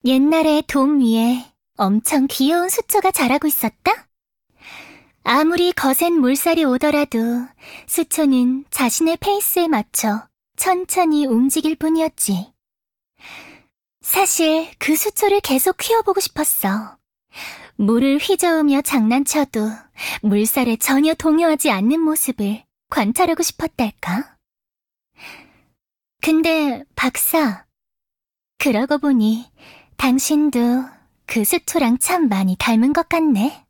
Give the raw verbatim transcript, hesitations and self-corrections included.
옛날에 돔 위에 엄청 귀여운 수초가 자라고 있었다? 아무리 거센 물살이 오더라도 수초는 자신의 페이스에 맞춰 천천히 움직일 뿐이었지. 사실 그 수초를 계속 키워보고 싶었어. 물을 휘저으며 장난쳐도 물살에 전혀 동요하지 않는 모습을 관찰하고 싶었달까? 근데 박사, 그러고 보니 당신도 그 수초랑 참 많이 닮은 것 같네.